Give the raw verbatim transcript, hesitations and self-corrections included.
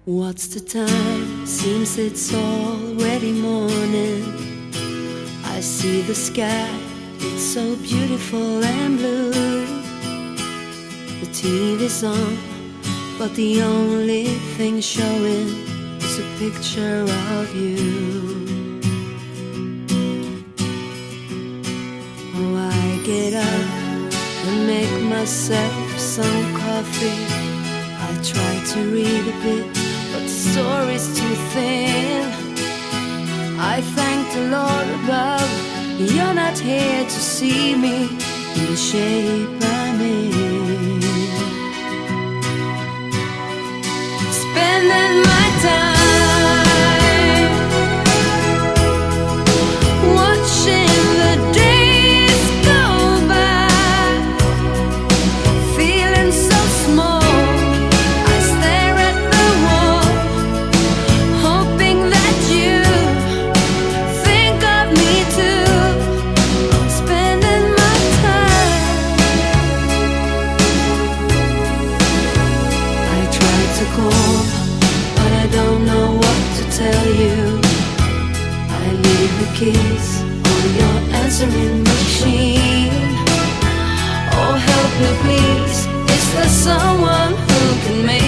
What's the time? Seems it's already morning. I see the sky, it's so beautiful and blue. The T V's on, but the only thing showing is a picture of you. Oh, I get up and make myself some coffee. I try to read a bit, but the story's too thin. I thank the Lord above, you're not here to see me in the shape I'm in. Spending my time watching the days go by, feeling so small. But I don't know what to tell you. I leave the keys on your answering machine. Oh, help me please, is there someone who can make